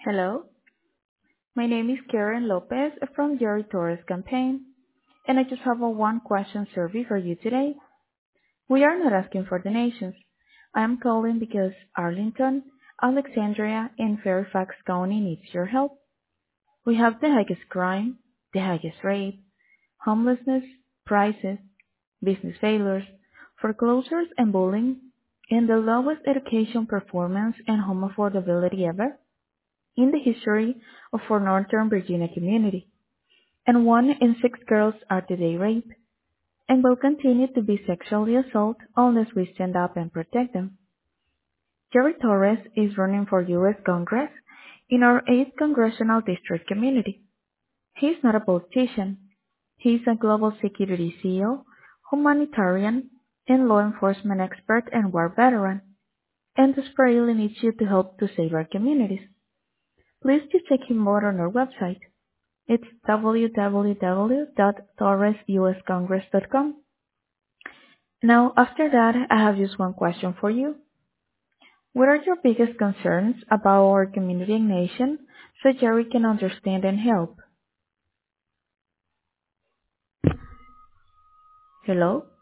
Hello, my name is Karen Lopez from Jerry Torres campaign, and I just have a one question survey for you today. We are not asking for donations. I am calling because Arlington, Alexandria, and Fairfax County needs your help. We have the highest crime, the highest rate, homelessness, prices, business failures, foreclosures and bullying, and the lowest education performance and home affordability ever in the history of our Northern Virginia community, and 1 in 6 girls are today raped and will continue to be sexually assaulted unless we stand up and protect them. Jerry Torres is running for U.S. Congress in our 8th Congressional District community. He is not a politician. He is a global security CEO, humanitarian, and law enforcement expert and war veteran, and desperately needs you to help to save our communities. Please just check him out on our website. It's www.torresuscongress.com. Now, after that, I have just one question for you. What are your biggest concerns about our community and nation so Jerry can understand and help? Hello?